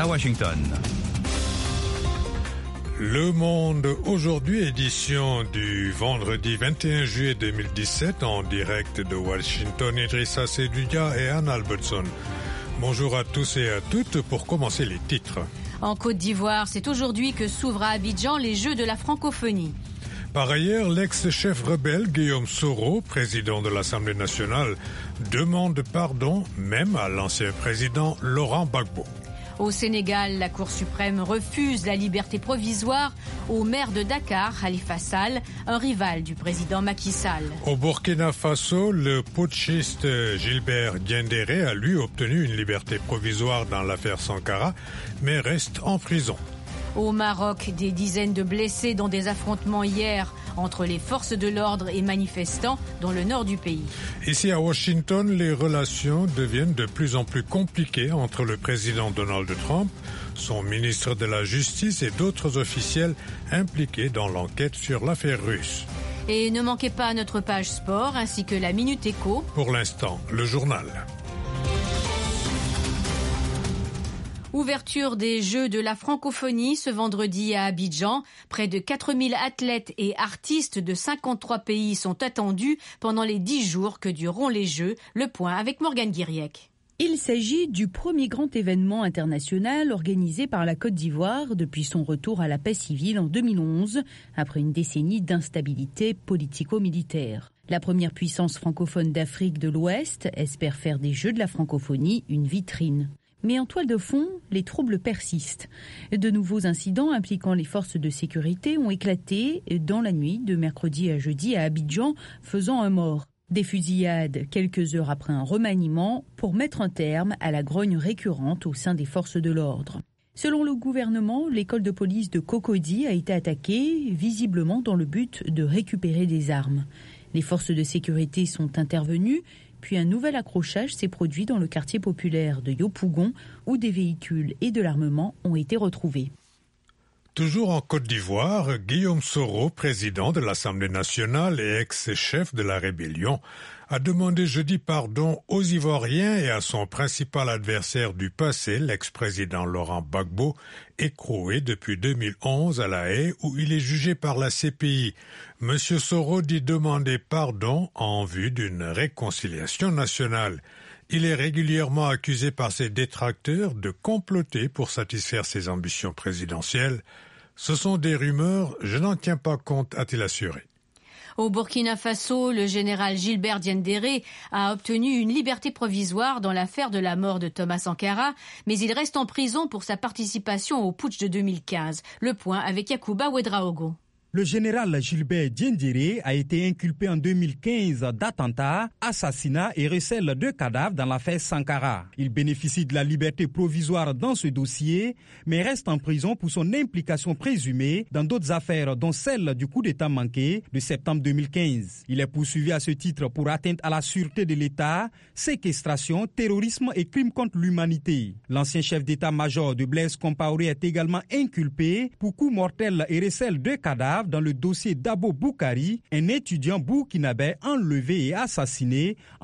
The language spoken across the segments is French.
à Washington. Le Monde aujourd'hui, édition du vendredi 21 juillet 2017, en direct de Washington, Idrissa Seydoudia et Anne Albertson. Bonjour à tous et à toutes. Pour commencer, les titres. En Côte d'Ivoire, c'est aujourd'hui que s'ouvrent à Abidjan les Jeux de la francophonie. Par ailleurs, l'ex-chef rebelle Guillaume Soro, président de l'Assemblée nationale, demande pardon même à l'ancien président Laurent Gbagbo. Au Sénégal, la Cour suprême refuse la liberté provisoire au maire de Dakar, Khalifa Sall, un rival du président Macky Sall. Au Burkina Faso, le putschiste Gilbert Diendéré a lui obtenu une liberté provisoire dans l'affaire Sankara, mais reste en prison. Au Maroc, des dizaines de blessés dans des affrontements hier entre les forces de l'ordre et manifestants dans le nord du pays. Ici à Washington, les relations deviennent de plus en plus compliquées entre le président Donald Trump, son ministre de la Justice et d'autres officiels impliqués dans l'enquête sur l'affaire russe. Et ne manquez pas notre page sport ainsi que la Minute Éco. Pour l'instant, le journal. Ouverture des Jeux de la francophonie ce vendredi à Abidjan. Près de 4000 athlètes et artistes de 53 pays sont attendus pendant les 10 jours que dureront les Jeux. Le point avec Morgane Guiriec. Il s'agit du premier grand événement international organisé par la Côte d'Ivoire depuis son retour à la paix civile en 2011, après une décennie d'instabilité politico-militaire. La première puissance francophone d'Afrique de l'Ouest espère faire des Jeux de la francophonie une vitrine. Mais en toile de fond, les troubles persistent. De nouveaux incidents impliquant les forces de sécurité ont éclaté dans la nuit de mercredi à jeudi à Abidjan, faisant un mort. Des fusillades quelques heures après un remaniement pour mettre un terme à la grogne récurrente au sein des forces de l'ordre. Selon le gouvernement, l'école de police de Cocody a été attaquée, visiblement dans le but de récupérer des armes. Les forces de sécurité sont intervenues, puis un nouvel accrochage s'est produit dans le quartier populaire de Yopougon, où des véhicules et de l'armement ont été retrouvés. Toujours en Côte d'Ivoire, Guillaume Soro, président de l'Assemblée nationale et ex-chef de la rébellion, a demandé jeudi pardon aux Ivoiriens et à son principal adversaire du passé, l'ex-président Laurent Gbagbo, écroué depuis 2011 à La Haye où il est jugé par la CPI. Monsieur Soro dit demander pardon en vue d'une réconciliation nationale. Il est régulièrement accusé par ses détracteurs de comploter pour satisfaire ses ambitions présidentielles. Ce sont des rumeurs, je n'en tiens pas compte, a-t-il assuré. Au Burkina Faso, le général Gilbert Diendéré a obtenu une liberté provisoire dans l'affaire de la mort de Thomas Sankara, mais il reste en prison pour sa participation au putsch de 2015. Le point avec Yacouba Ouedraogo. Le général Gilbert Diendéré a été inculpé en 2015 d'attentat, assassinat et recel de cadavres dans l'affaire Sankara. Il bénéficie de la liberté provisoire dans ce dossier, mais reste en prison pour son implication présumée dans d'autres affaires, dont celle du coup d'État manqué de septembre 2015. Il est poursuivi à ce titre pour atteinte à la sûreté de l'État, séquestration, terrorisme et crimes contre l'humanité. L'ancien chef d'État-major de Blaise Compaoré est également inculpé pour coup mortel et recel de cadavres dans le dossier d'Abo Boukari, un étudiant burkinabé enlevé et assassiné en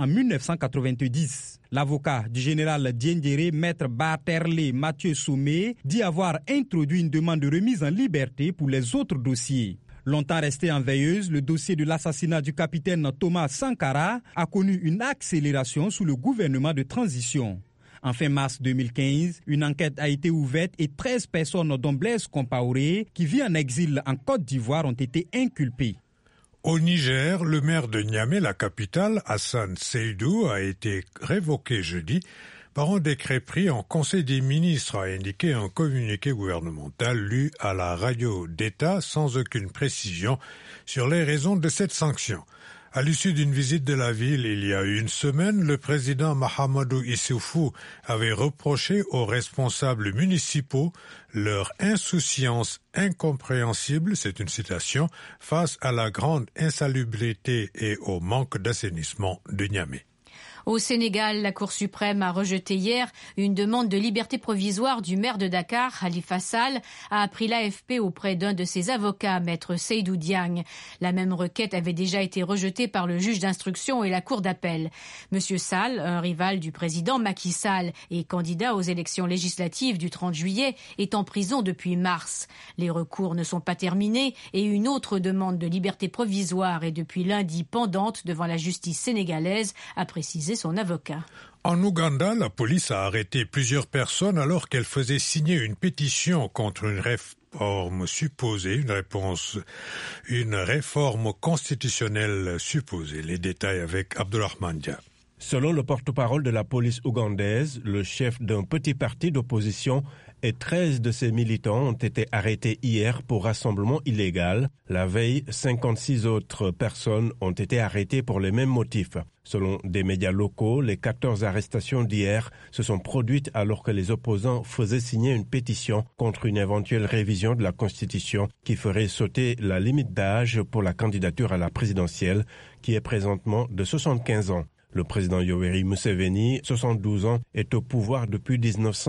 1990. L'avocat du général Diendéré, maître Barterlé Mathieu Soumé, dit avoir introduit une demande de remise en liberté pour les autres dossiers. Longtemps resté en veilleuse, le dossier de l'assassinat du capitaine Thomas Sankara a connu une accélération sous le gouvernement de transition. En fin mars 2015, une enquête a été ouverte et 13 personnes, dont Blaise Compaoré, qui vit en exil en Côte d'Ivoire, ont été inculpées. Au Niger, le maire de Niamey, la capitale, Hassan Seydou, a été révoqué jeudi par un décret pris en Conseil des ministres, a indiqué un communiqué gouvernemental lu à la radio d'État sans aucune précision sur les raisons de cette sanction. À l'issue d'une visite de la ville il y a une semaine, le président Mahamadou Issoufou avait reproché aux responsables municipaux leur insouciance incompréhensible, c'est une citation, face à la grande insalubrité et au manque d'assainissement de Niamey. Au Sénégal, la Cour suprême a rejeté hier une demande de liberté provisoire du maire de Dakar, Khalifa Sall, a appris l'AFP auprès d'un de ses avocats, maître Seydou Diagne. La même requête avait déjà été rejetée par le juge d'instruction et la Cour d'appel. Monsieur Sall, un rival du président Macky Sall et candidat aux élections législatives du 30 juillet, est en prison depuis mars. Les recours ne sont pas terminés et une autre demande de liberté provisoire est depuis lundi pendante devant la justice sénégalaise, a précisé son avocat. En Ouganda, la police a arrêté plusieurs personnes alors qu'elles faisaient signer une pétition contre une réforme supposée, une réforme constitutionnelle supposée. Les détails avec Abdulrahman Dia. Selon le porte-parole de la police ougandaise, le chef d'un petit parti d'opposition et 13 de ses militants ont été arrêtés hier pour rassemblement illégal. La veille, 56 autres personnes ont été arrêtées pour les mêmes motifs. Selon des médias locaux, les 14 arrestations d'hier se sont produites alors que les opposants faisaient signer une pétition contre une éventuelle révision de la Constitution qui ferait sauter la limite d'âge pour la candidature à la présidentielle, qui est présentement de 75 ans. Le président Yoweri Museveni, 72 ans, est au pouvoir depuis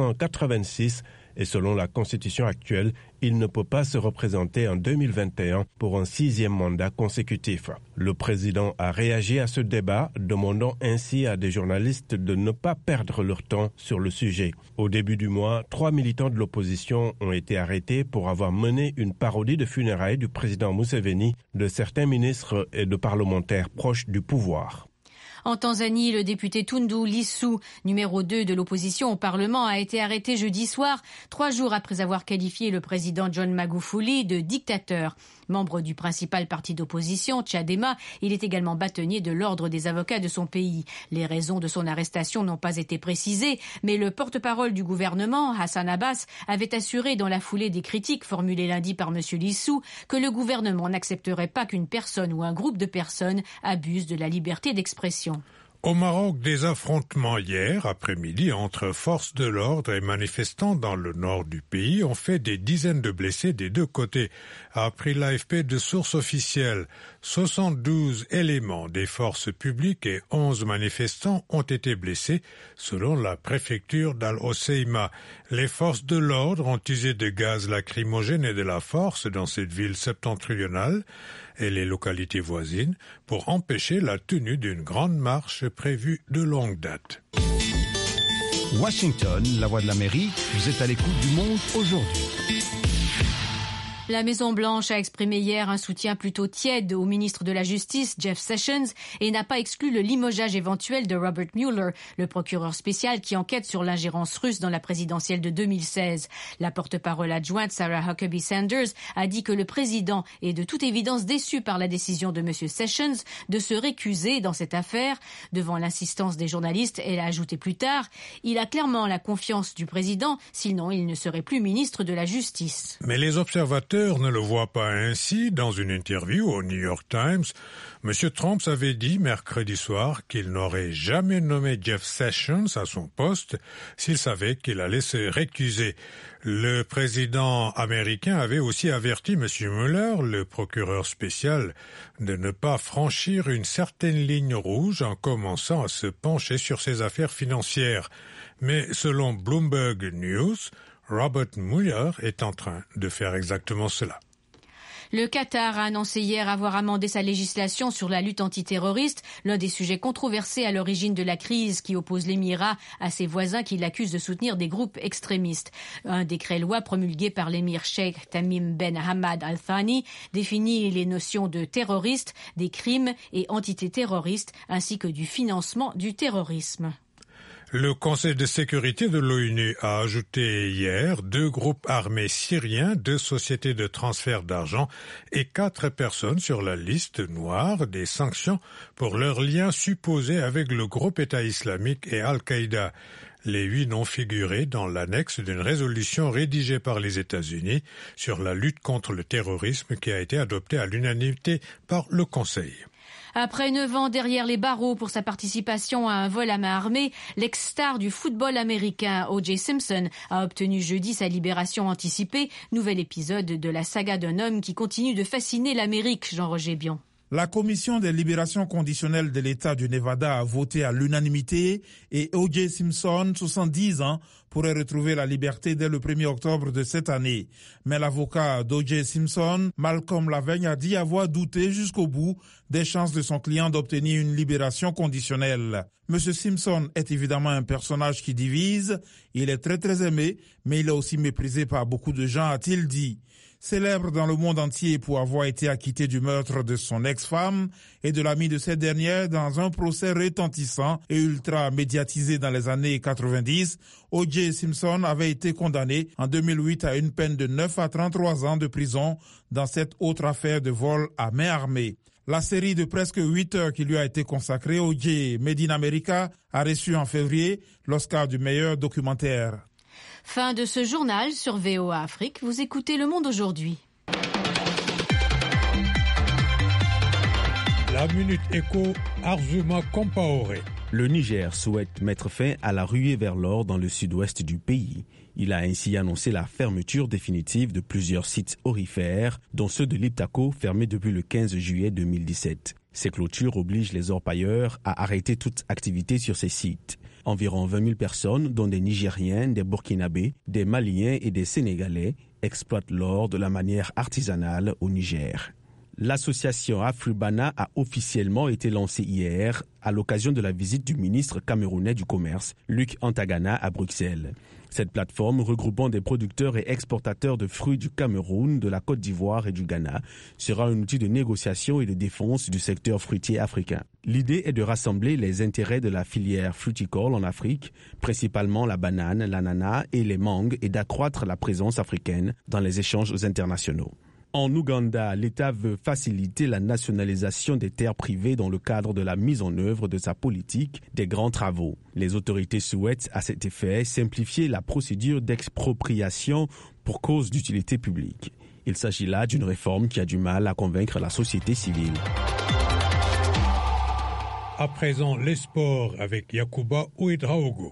1986 et selon la constitution actuelle, il ne peut pas se représenter en 2021 pour un 6e mandat consécutif. Le président a réagi à ce débat, demandant ainsi à des journalistes de ne pas perdre leur temps sur le sujet. Au début du mois, 3 militants de l'opposition ont été arrêtés pour avoir mené une parodie de funérailles du président Museveni, de certains ministres et de parlementaires proches du pouvoir. En Tanzanie, le député Tundu Lissu, numéro 2 de l'opposition au Parlement, a été arrêté jeudi soir, 3 jours après avoir qualifié le président John Magufuli de dictateur. Membre du principal parti d'opposition, Chadema, il est également bâtonnier de l'ordre des avocats de son pays. Les raisons de son arrestation n'ont pas été précisées, mais le porte-parole du gouvernement, Hassan Abbas, avait assuré dans la foulée des critiques formulées lundi par M. Lissu que le gouvernement n'accepterait pas qu'une personne ou un groupe de personnes abuse de la liberté d'expression. Au Maroc, des affrontements hier après-midi entre forces de l'ordre et manifestants dans le nord du pays ont fait des dizaines de blessés des deux côtés, a appris l'AFP de sources officielles. 72 éléments des forces publiques et 11 manifestants ont été blessés, selon la préfecture d'Al-Hoceima. Les forces de l'ordre ont usé de gaz lacrymogène et de la force dans cette ville septentrionale et les localités voisines pour empêcher la tenue d'une grande marche prévue de longue date. Washington, la voix de l'Amérique, vous êtes à l'écoute du monde aujourd'hui. La Maison-Blanche a exprimé hier un soutien plutôt tiède au ministre de la Justice, Jeff Sessions, et n'a pas exclu le limogeage éventuel de Robert Mueller, le procureur spécial qui enquête sur l'ingérence russe dans la présidentielle de 2016. La porte-parole adjointe, Sarah Huckabee Sanders, a dit que le président est de toute évidence déçu par la décision de M. Sessions de se récuser dans cette affaire. Devant l'insistance des journalistes, elle a ajouté plus tard « Il a clairement la confiance du président, sinon il ne serait plus ministre de la Justice. » Mais les observateurs ne le voient pas ainsi. Dans une interview au New York Times, M. Trump avait dit mercredi soir qu'il n'aurait jamais nommé Jeff Sessions à son poste s'il savait qu'il allait se récuser. Le président américain avait aussi averti M. Mueller, le procureur spécial, de ne pas franchir une certaine ligne rouge en commençant à se pencher sur ses affaires financières. Mais selon Bloomberg News, Robert Mueller est en train de faire exactement cela. Le Qatar a annoncé hier avoir amendé sa législation sur la lutte antiterroriste, l'un des sujets controversés à l'origine de la crise qui oppose l'Émirat à ses voisins qui l'accusent de soutenir des groupes extrémistes. Un décret-loi promulgué par l'émir Sheikh Tamim Ben Hamad Al Thani définit les notions de terroriste, des crimes et entités terroristes ainsi que du financement du terrorisme. Le Conseil de sécurité de l'ONU a ajouté hier 2 groupes armés syriens, 2 sociétés de transfert d'argent et 4 personnes sur la liste noire des sanctions pour leurs liens supposés avec le groupe État islamique et Al-Qaïda. Les 8 noms figuraient dans l'annexe d'une résolution rédigée par les États-Unis sur la lutte contre le terrorisme qui a été adoptée à l'unanimité par le Conseil. Après 9 ans derrière les barreaux pour sa participation à un vol à main armée, l'ex-star du football américain O.J. Simpson a obtenu jeudi sa libération anticipée. Nouvel épisode de la saga d'un homme qui continue de fasciner l'Amérique, Jean-Roger Bion. La commission des libérations conditionnelles de l'État du Nevada a voté à l'unanimité et O.J. Simpson, 70 ans, pourrait retrouver la liberté dès le 1er octobre de cette année. Mais l'avocat d'O.J. Simpson, Malcolm Lavigne, a dit avoir douté jusqu'au bout des chances de son client d'obtenir une libération conditionnelle. M. Simpson est évidemment un personnage qui divise. Il est très aimé, mais il est aussi méprisé par beaucoup de gens, a-t-il dit. Célèbre dans le monde entier pour avoir été acquitté du meurtre de son ex-femme et de l'ami de cette dernière dans un procès retentissant et ultra médiatisé dans les années 90, O.J. Simpson avait été condamné en 2008 à une peine de 9 à 33 ans de prison dans cette autre affaire de vol à main armée. La série de presque 8 heures qui lui a été consacrée, O.J. Made in America, a reçu en février l'Oscar du meilleur documentaire. Fin de ce journal sur VOA Afrique. Vous écoutez Le Monde aujourd'hui. La Minute Éco, Arzuma Compaoré. Le Niger souhaite mettre fin à la ruée vers l'or dans le sud-ouest du pays. Il a ainsi annoncé la fermeture définitive de plusieurs sites aurifères, dont ceux de l'Iptako, fermés depuis le 15 juillet 2017. Ces clôtures obligent les orpailleurs à arrêter toute activité sur ces sites. Environ 20 000 personnes, dont des Nigériens, des Burkinabés, des Maliens et des Sénégalais, exploitent l'or de la manière artisanale au Niger. L'association Afribana a officiellement été lancée hier à l'occasion de la visite du ministre camerounais du Commerce, Luc Antagana, à Bruxelles. Cette plateforme, regroupant des producteurs et exportateurs de fruits du Cameroun, de la Côte d'Ivoire et du Ghana, sera un outil de négociation et de défense du secteur fruitier africain. L'idée est de rassembler les intérêts de la filière fruticole en Afrique, principalement la banane, l'ananas et les mangues, et d'accroître la présence africaine dans les échanges internationaux. En Ouganda, l'État veut faciliter la nationalisation des terres privées dans le cadre de la mise en œuvre de sa politique des grands travaux. Les autorités souhaitent à cet effet simplifier la procédure d'expropriation pour cause d'utilité publique. Il s'agit là d'une réforme qui a du mal à convaincre la société civile. À présent, les sports avec Yacouba Ouedraogo.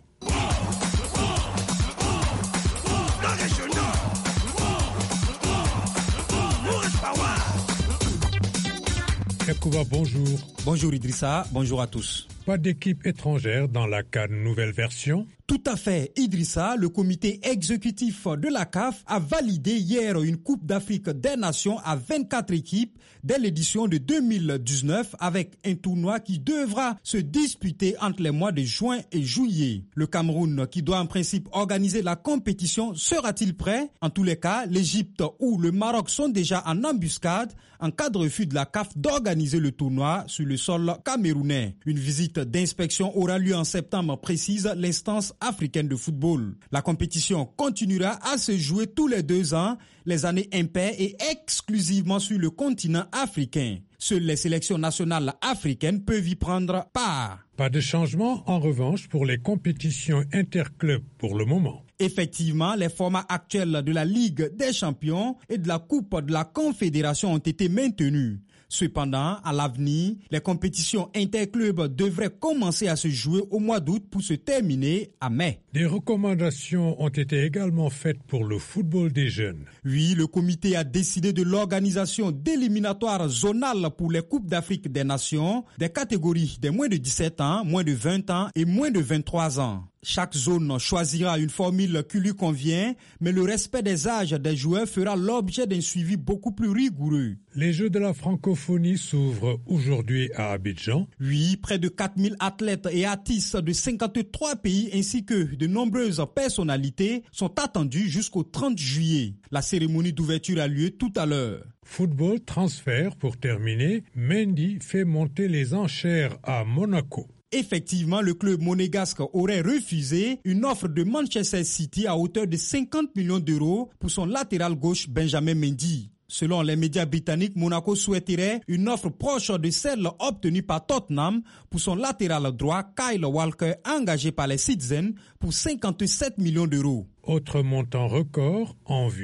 Yacouba, bonjour. Bonjour Idrissa, bonjour à tous. Pas d'équipe étrangère dans la CAN nouvelle version? Tout à fait, Idrissa, le comité exécutif de la CAF a validé hier une Coupe d'Afrique des Nations à 24 équipes dès l'édition de 2019 avec un tournoi qui devra se disputer entre les mois de juin et juillet. Le Cameroun, qui doit en principe organiser la compétition, sera-t-il prêt? En tous les cas, l'Égypte ou le Maroc sont déjà en embuscade en cas de refus de la CAF d'organiser le tournoi sur le sol camerounais. Une visite d'inspection aura lieu en septembre, précise l'instance africaine de football. La compétition continuera à se jouer tous les 2 ans, les années impaires et exclusivement sur le continent africain. Seules les sélections nationales africaines peuvent y prendre part. Pas de changement, en revanche, pour les compétitions interclubs pour le moment. Effectivement, les formats actuels de la Ligue des champions et de la Coupe de la Confédération ont été maintenus. Cependant, à l'avenir, les compétitions interclubs devraient commencer à se jouer au mois d'août pour se terminer à mai. Des recommandations ont été également faites pour le football des jeunes. Oui, le comité a décidé de l'organisation d'éliminatoires zonales pour les Coupes d'Afrique des Nations, des catégories des moins de 17 ans, moins de 20 ans et moins de 23 ans. Chaque zone choisira une formule qui lui convient, mais le respect des âges des joueurs fera l'objet d'un suivi beaucoup plus rigoureux. Les Jeux de la francophonie s'ouvrent aujourd'hui à Abidjan. Oui, près de 4000 athlètes et artistes de 53 pays ainsi que de nombreuses personnalités sont attendus jusqu'au 30 juillet. La cérémonie d'ouverture a lieu tout à l'heure. Football transfert pour terminer. Mendy fait monter les enchères à Monaco. Effectivement, le club monégasque aurait refusé une offre de Manchester City à hauteur de 50 millions d'euros pour son latéral gauche Benjamin Mendy. Selon les médias britanniques, Monaco souhaiterait une offre proche de celle obtenue par Tottenham pour son latéral droit Kyle Walker, engagé par les Citizens pour 57 millions d'euros. Autre montant record en vue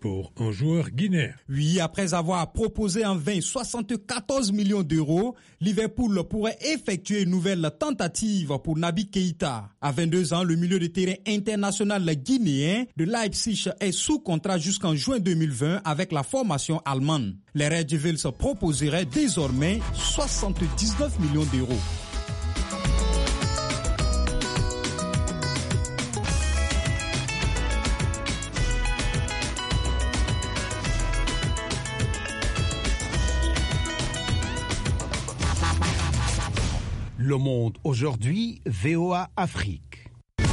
pour un joueur guinéen. Oui, après avoir proposé en vain 74 millions d'euros, Liverpool pourrait effectuer une nouvelle tentative pour Naby Keïta. À 22 ans, le milieu de terrain international guinéen de Leipzig est sous contrat jusqu'en juin 2020 avec la formation allemande. Les Red Devils proposeraient désormais 79 millions d'euros. Le Monde aujourd'hui, VOA Afrique.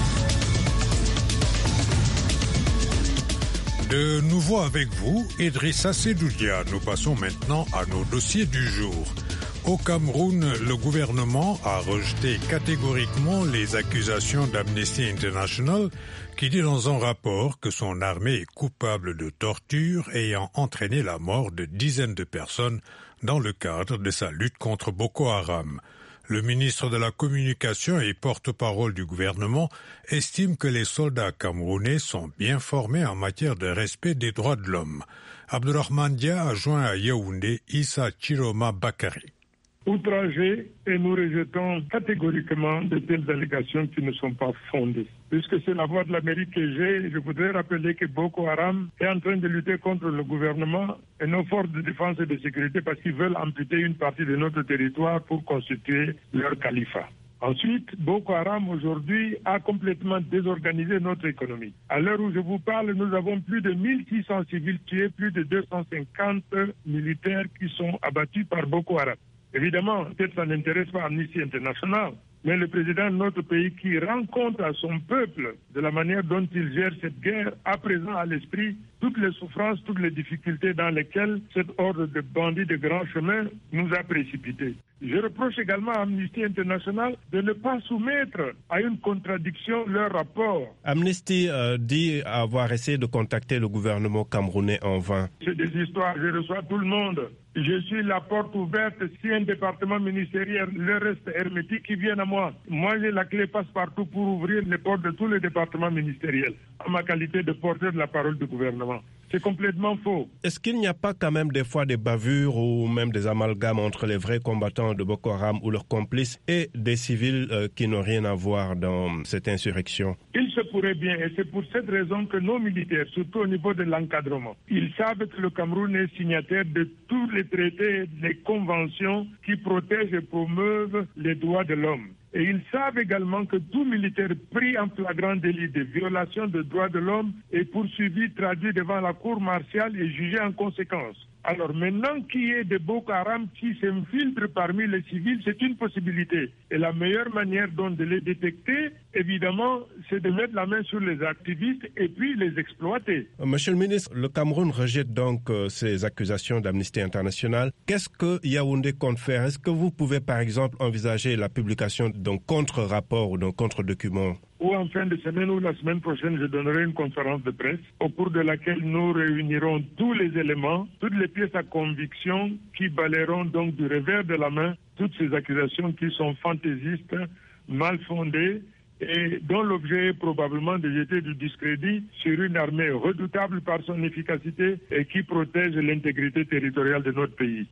De nouveau avec vous, Idrissa Sedoudia. Nous passons maintenant à nos dossiers du jour. Au Cameroun, le gouvernement a rejeté catégoriquement les accusations d'Amnesty International qui dit dans un rapport que son armée est coupable de torture ayant entraîné la mort de dizaines de personnes dans le cadre de sa lutte contre Boko Haram. Le ministre de la Communication et porte-parole du gouvernement estime que les soldats camerounais sont bien formés en matière de respect des droits de l'homme. Abdourahmane Dia a joint à Yaoundé Issa Chiroma Bakari. Outragés, et nous rejetons catégoriquement de telles allégations qui ne sont pas fondées. Puisque c'est la voix de l'Amérique que j'ai, je voudrais rappeler que Boko Haram est en train de lutter contre le gouvernement et nos forces de défense et de sécurité parce qu'ils veulent amputer une partie de notre territoire pour constituer leur califat. Ensuite, Boko Haram aujourd'hui a complètement désorganisé notre économie. À l'heure où je vous parle, nous avons plus de 1600 civils tués, plus de 250 militaires qui sont abattus par Boko Haram. Évidemment, peut-être ça n'intéresse pas Amnesty International, mais le président de notre pays qui rend compte à son peuple de la manière dont il gère cette guerre, à présent à l'esprit toutes les souffrances, toutes les difficultés dans lesquelles cette horde de bandits de grand chemin nous a précipités. Je reproche également à Amnesty International de ne pas soumettre à une contradiction leur rapport. Amnesty dit avoir essayé de contacter le gouvernement camerounais en vain. C'est des histoires, je reçois tout le monde. Je suis la porte ouverte. Si un département ministériel leur reste hermétique, ils viennent à moi. Moi, j'ai la clé passe-partout pour ouvrir les portes de tous les départements ministériels, en ma qualité de porteur de la parole du gouvernement. C'est complètement faux. Est-ce qu'il n'y a pas quand même des fois des bavures ou même des amalgames entre les vrais combattants de Boko Haram ou leurs complices et des civils qui n'ont rien à voir dans cette insurrection? Il se pourrait bien, et c'est pour cette raison que nos militaires, surtout au niveau de l'encadrement, ils savent que le Cameroun est signataire de tous les traités, les conventions qui protègent et promeuvent les droits de l'homme. Et ils savent également que tout militaire pris en flagrant délit de violation des droits de l'homme est poursuivi, traduit devant la cour martiale et jugé en conséquence. Alors maintenant qu'il y ait des Boko Haram qui s'infiltrent parmi les civils, c'est une possibilité. Et la meilleure manière donc de les détecter, évidemment, c'est de mettre la main sur les activistes et puis les exploiter. Monsieur le ministre, le Cameroun rejette donc ces accusations d'Amnesty International. Qu'est-ce que Yaoundé compte faire? Est-ce que vous pouvez par exemple envisager la publication d'un contre-rapport ou d'un contre-document? Ou en fin de semaine ou la semaine prochaine, je donnerai une conférence de presse au cours de laquelle nous réunirons tous les éléments, toutes les pièces à conviction qui balayeront donc du revers de la main toutes ces accusations qui sont fantaisistes, mal fondées et dont l'objet est probablement de jeter du discrédit sur une armée redoutable par son efficacité et qui protège l'intégrité territoriale de notre pays.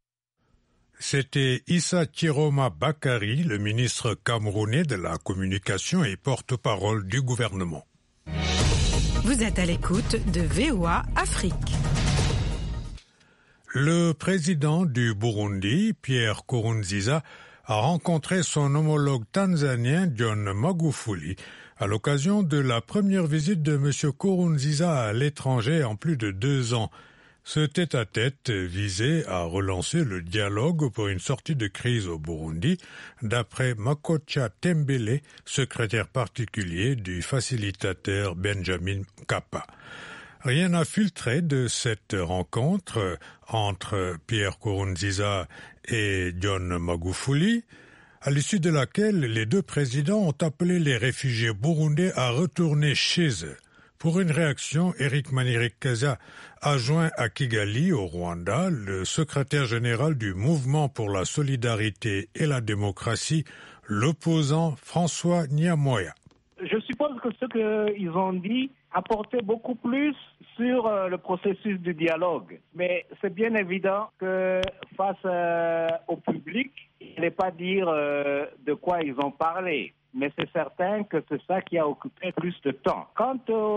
C'était Issa Chiroma Bakari, le ministre camerounais de la Communication et porte-parole du gouvernement. Vous êtes à l'écoute de VOA Afrique. Le président du Burundi, Pierre Nkurunziza, a rencontré son homologue tanzanien John Magufuli à l'occasion de la première visite de M. Nkurunziza à l'étranger en plus de 2 ans. Ce tête-à-tête visait à relancer le dialogue pour une sortie de crise au Burundi, d'après Makocha Tembele, secrétaire particulier du facilitateur Benjamin Mkapa. Rien n'a filtré de cette rencontre entre Pierre Nkurunziza et John Magufuli, à l'issue de laquelle les deux présidents ont appelé les réfugiés burundais à retourner chez eux. Pour une réaction, Eric Manirikaza a joint à Kigali, au Rwanda, le secrétaire général du Mouvement pour la solidarité et la démocratie, l'opposant François Nyamoya. Je suppose pense que ce qu'ils ont dit apportait beaucoup plus sur le processus du dialogue. Mais c'est bien évident que face au public, il ne fallait pas dire de quoi ils ont parlé. Mais c'est certain que c'est ça qui a occupé plus de temps. Quant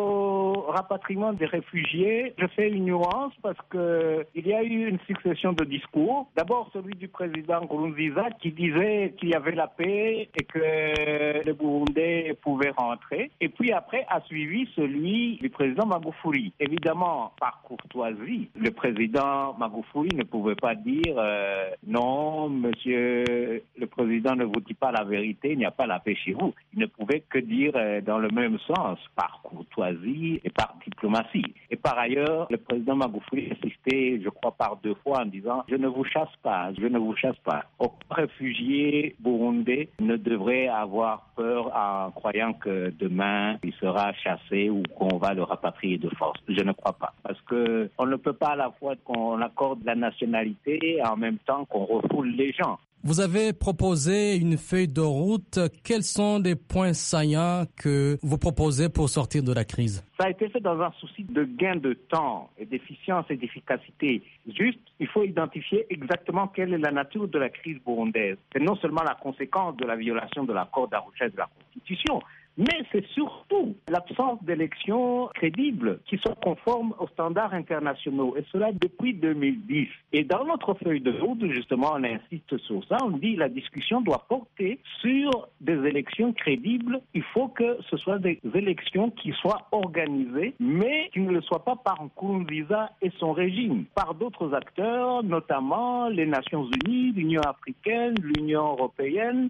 au rapatriement des réfugiés, je fais une nuance parce que il y a eu une succession de discours. D'abord celui du président Nkurunziza qui disait qu'il y avait la paix et que les Burundais pouvaient rentrer. Et puis après a suivi celui du président Magufuli. Évidemment, par courtoisie, le président Magufuli ne pouvait pas dire non, monsieur le président ne vous dit pas la vérité, il n'y a pas la paix chez vous. Il ne pouvait que dire dans le même sens, par courtoisie et par diplomatie. Et par ailleurs, le président Magufuli insistait, je crois, par 2 fois en disant « Je ne vous chasse pas, je ne vous chasse pas ». Aucun réfugié burundais ne devrait avoir peur en croyant que demain il sera chassé ou qu'on va le rapatrier de force. Je ne crois pas. Parce qu'on ne peut pas à la fois qu'on accorde la nationalité et en même temps qu'on refoule les gens. Vous avez proposé une feuille de route. Quels sont les points saillants que vous proposez pour sortir de la crise? Ça a été fait dans un souci de gain de temps et d'efficience et d'efficacité. Juste, il faut identifier exactement quelle est la nature de la crise burundaise. C'est non seulement la conséquence de la violation de l'accord d'Arusha et de la Constitution, mais c'est surtout l'absence d'élections crédibles qui sont conformes aux standards internationaux, et cela depuis 2010. Et dans notre feuille de route, justement, on insiste sur ça, on dit que la discussion doit porter sur des élections crédibles. Il faut que ce soit des élections qui soient organisées, mais qui ne le soient pas par Nkurunziza et son régime, par d'autres acteurs, notamment les Nations Unies, l'Union africaine, l'Union européenne,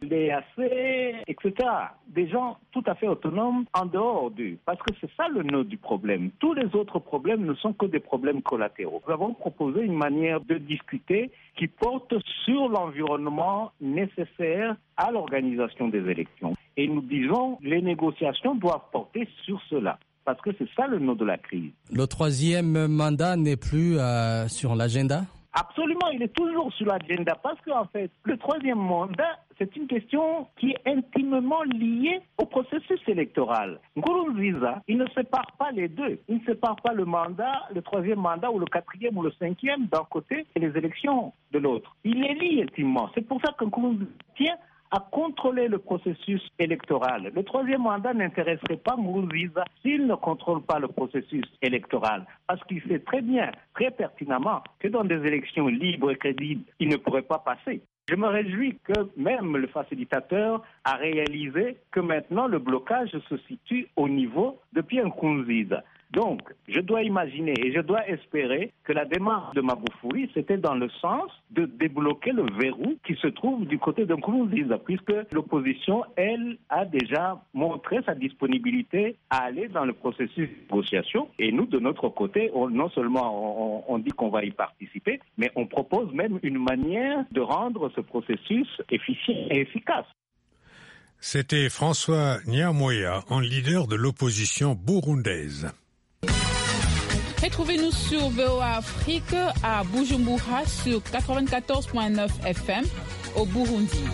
l'EAC, etc. Des gens tout à fait autonomes en dehors d'eux. Parce que c'est ça le nœud du problème. Tous les autres problèmes ne sont que des problèmes collatéraux. Nous avons proposé une manière de discuter qui porte sur l'environnement nécessaire à l'organisation des élections. Et nous disons les négociations doivent porter sur cela. Parce que c'est ça le nœud de la crise. Le 3e mandat n'est plus sur l'agenda? Absolument, il est toujours sur l'agenda parce qu'en fait, le 3e mandat, c'est une question qui est intimement liée au processus électoral. Nkurunziza, il ne sépare pas les deux. Il ne sépare pas le mandat, le 3e mandat ou le 4e ou le 5e d'un côté et les élections de l'autre. Il les lie intimement. C'est pour ça que Nkurunziza tient à contrôler le processus électoral. Le 3e mandat n'intéresserait pas Nkurunziza s'il ne contrôle pas le processus électoral. Parce qu'il sait très bien, très pertinemment, que dans des élections libres et crédibles, il ne pourrait pas passer. Je me réjouis que même le facilitateur a réalisé que maintenant le blocage se situe au niveau de Pierre Nkurunziza. Donc, je dois imaginer et je dois espérer que la démarche de Magufuli, c'était dans le sens de débloquer le verrou qui se trouve du côté de Nkurunziza, puisque l'opposition, elle, a déjà montré sa disponibilité à aller dans le processus de négociation. Et nous, de notre côté, non seulement on dit qu'on va y participer, mais on propose même une manière de rendre ce processus efficient et efficace. C'était François Nyamoya, un leader de l'opposition burundaise. Retrouvez-nous sur VOA Afrique à Bujumbura sur 94.9 FM au Burundi.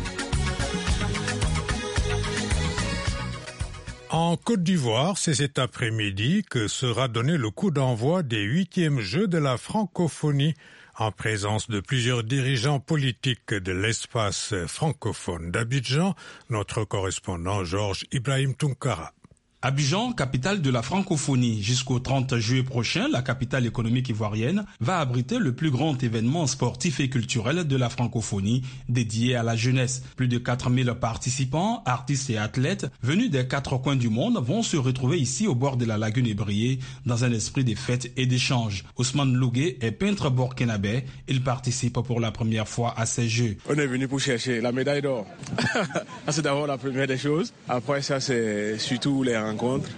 En Côte d'Ivoire, c'est cet après-midi que sera donné le coup d'envoi des 8e Jeux de la francophonie en présence de plusieurs dirigeants politiques de l'espace francophone d'Abidjan, notre correspondant Georges Ibrahim Tunkara. Abidjan, capitale de la francophonie. Jusqu'au 30 juillet prochain, la capitale économique ivoirienne va abriter le plus grand événement sportif et culturel de la francophonie dédié à la jeunesse. Plus de 4000 participants, artistes et athlètes venus des 4 coins du monde vont se retrouver ici au bord de la lagune Ébrié dans un esprit de fête et d'échange. Ousmane Lougué est peintre burkinabé. Il participe pour la première fois à ces Jeux. On est venu pour chercher la médaille d'or. C'est d'abord la première des choses. Après ça, c'est surtout les rencontres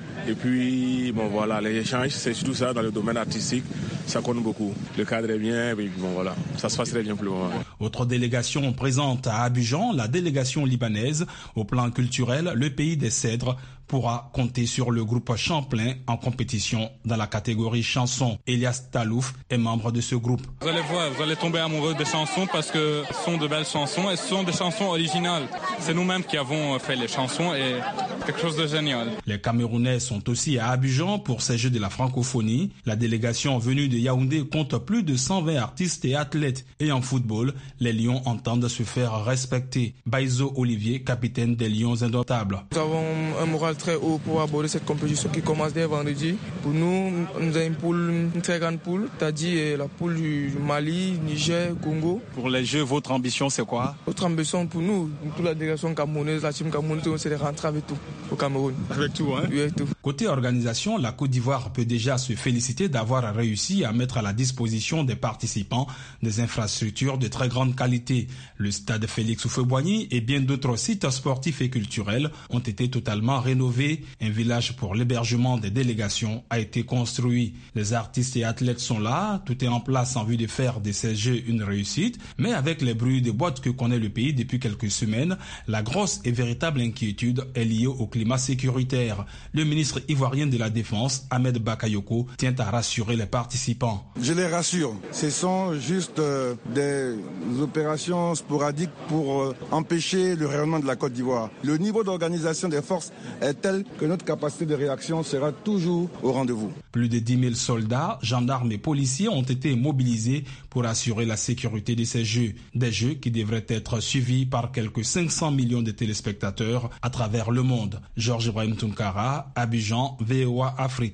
Et puis, bon voilà, les échanges, c'est surtout ça dans le domaine artistique, ça compte beaucoup. Le cadre est bien, et puis bon voilà, ça se passe très bien pour le moment. Autre délégation présente à Abidjan, la délégation libanaise. Au plan culturel, le pays des cèdres pourra compter sur le groupe Champlain en compétition dans la catégorie chanson. Elias Talouf est membre de ce groupe. Vous allez voir, vous allez tomber amoureux des chansons parce que ce sont de belles chansons et ce sont des chansons originales. C'est nous-mêmes qui avons fait les chansons et quelque chose de génial. Les Camerounais sont aussi à Abidjan pour ces Jeux de la francophonie. La délégation venue de Yaoundé compte plus de 120 artistes et athlètes. Et en football, les Lions entendent se faire respecter. Baizo Olivier, capitaine des Lions indomptables. Nous avons un moral très haut pour aborder cette compétition qui commence dès vendredi. Pour nous, nous avons une très grande poule, c'est-à-dire la poule du Mali, Niger, Congo. Pour les Jeux, votre ambition c'est quoi? Notre ambition pour nous, toute la délégation camerounaise, la team camerounaise, c'est de rentrer avec tout au Cameroun. Avec tout, hein? Oui, avec tout. Côté organisation, la Côte d'Ivoire peut déjà se féliciter d'avoir réussi à mettre à la disposition des participants des infrastructures de très grande qualité. Le stade Félix Houphouët-Boigny et bien d'autres sites sportifs et culturels ont été totalement rénovés. Un village pour l'hébergement des délégations a été construit. Les artistes et athlètes sont là, tout est en place en vue de faire de ces Jeux une réussite. Mais avec les bruits de boîtes que connaît le pays depuis quelques semaines, la grosse et véritable inquiétude est liée au climat sécuritaire. Le ministre ivoirien de la Défense, Ahmed Bakayoko, tient à rassurer les participants. Je les rassure, ce sont juste des opérations sporadiques pour empêcher le rayonnement de la Côte d'Ivoire. Le niveau d'organisation des forces est tel que notre capacité de réaction sera toujours au rendez-vous. Plus de 10 000 soldats, gendarmes et policiers ont été mobilisés pour assurer la sécurité de ces Jeux. Des Jeux qui devraient être suivis par quelques 500 millions de téléspectateurs à travers le monde. Georges Ibrahim Tounkara, Abidjan, VOA Afrique.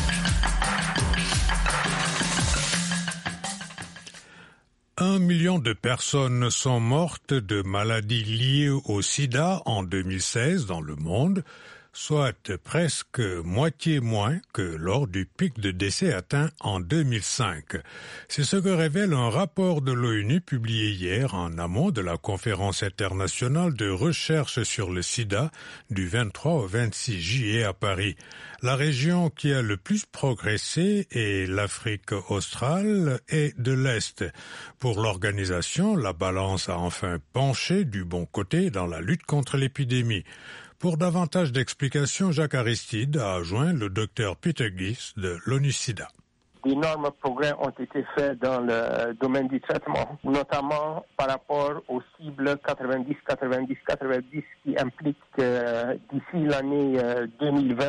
Un million de personnes sont mortes de maladies liées au sida en 2016 dans le monde, soit presque moitié moins que lors du pic de décès atteint en 2005. C'est ce que révèle un rapport de l'ONU publié hier en amont de la conférence internationale de recherche sur le sida du 23 au 26 juillet à Paris. La région qui a le plus progressé est l'Afrique australe et de l'Est. Pour l'organisation, la balance a enfin penché du bon côté dans la lutte contre l'épidémie. Pour davantage d'explications, Jacques Aristide a joint le docteur Peter Gies de l'ONU-SIDA. D'énormes progrès ont été faits dans le domaine du traitement, notamment par rapport aux cibles 90-90-90 qui impliquent d'ici l'année 2020,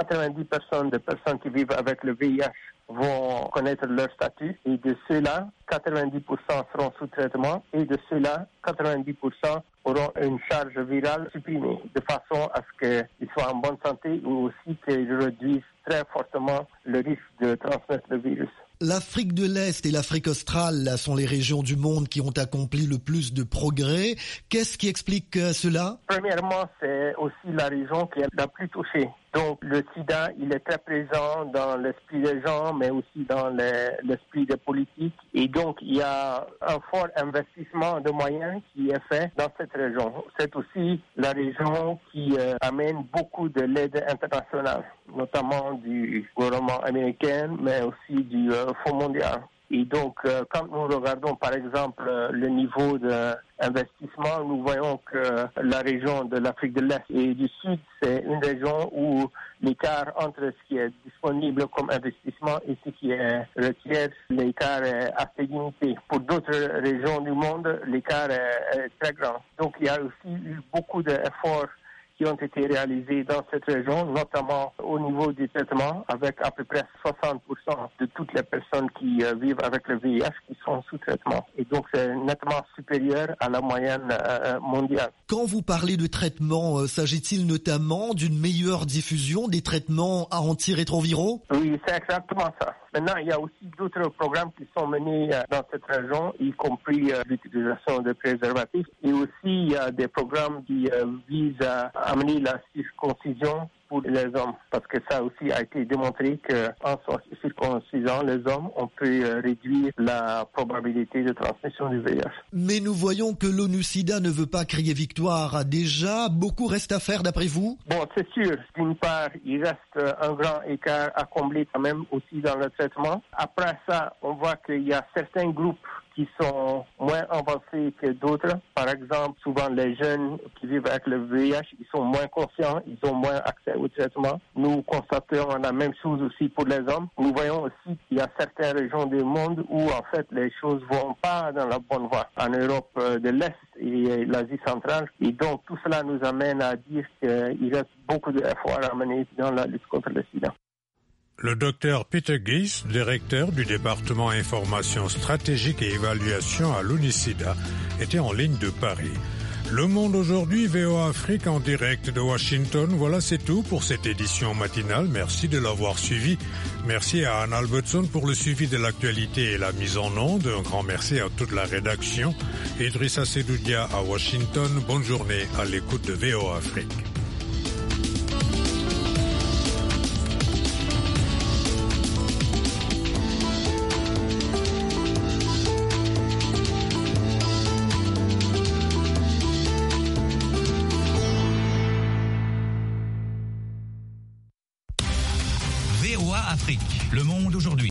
90% de personnes qui vivent avec le VIH vont connaître leur statut et de ceux-là, 90% seront sous traitement et de ceux-là, 90% auront une charge virale supprimée de façon à ce qu'ils soient en bonne santé ou aussi qu'ils réduisent très fortement le risque de transmettre le virus. L'Afrique de l'Est et l'Afrique australe sont les régions du monde qui ont accompli le plus de progrès. Qu'est-ce qui explique cela? Premièrement, c'est aussi la région qui est la plus touchée. Donc le sida, il est très présent dans l'esprit des gens, mais aussi dans l'esprit des politiques. Et donc il y a un fort investissement de moyens qui est fait dans cette région. C'est aussi la région qui amène beaucoup de l'aide internationale, notamment du gouvernement américain, mais aussi du Fonds mondial. Et donc, quand nous regardons, par exemple, le niveau d'investissement, nous voyons que la région de l'Afrique de l'Est et du Sud, c'est une région où l'écart entre ce qui est disponible comme investissement et ce qui est requiert, l'écart est assez limité. Pour d'autres régions du monde, l'écart est très grand. Donc, il y a aussi eu beaucoup d'efforts qui ont été réalisés dans cette région, notamment au niveau du traitement, avec à peu près 60% de toutes les personnes qui vivent avec le VIH qui sont sous traitement. Et donc, c'est nettement supérieur à la moyenne mondiale. Quand vous parlez de traitement, s'agit-il notamment d'une meilleure diffusion des traitements antirétroviraux? Oui, c'est exactement ça. Maintenant, il y a aussi d'autres programmes qui sont menés dans cette région, y compris l'utilisation de préservatifs. Et aussi, il y a des programmes qui visent à amener la circoncision pour les hommes, parce que ça aussi a été démontré qu'en circoncisant les hommes, on peut réduire la probabilité de transmission du VIH. Mais nous voyons que l'ONU-SIDA ne veut pas crier victoire. Déjà, beaucoup reste à faire d'après vous? Bon, c'est sûr. D'une part, il reste un grand écart à combler quand même aussi dans le traitement. Après ça, on voit qu'il y a certains groupes qui sont moins avancés que d'autres. Par exemple, souvent les jeunes qui vivent avec le VIH, ils sont moins conscients, ils ont moins accès au traitement. Nous constatons la même chose aussi pour les hommes. Nous voyons aussi qu'il y a certaines régions du monde où en fait les choses vont pas dans la bonne voie. En Europe de l'Est et l'Asie centrale. Et donc tout cela nous amène à dire qu'il reste beaucoup d'efforts à mener dans la lutte contre le sida. Le docteur Peter Gies, directeur du département Information stratégique et évaluation à l'ONU-SIDA, était en ligne de Paris. Le Monde aujourd'hui, VOA Afrique en direct de Washington. Voilà, c'est tout pour cette édition matinale. Merci de l'avoir suivi. Merci à Anne Albertson pour le suivi de l'actualité et la mise en onde. Un grand merci à toute la rédaction. Idrissa Sedoudia à Washington. Bonne journée à l'écoute de VOA Afrique. Afrique. Le Monde aujourd'hui.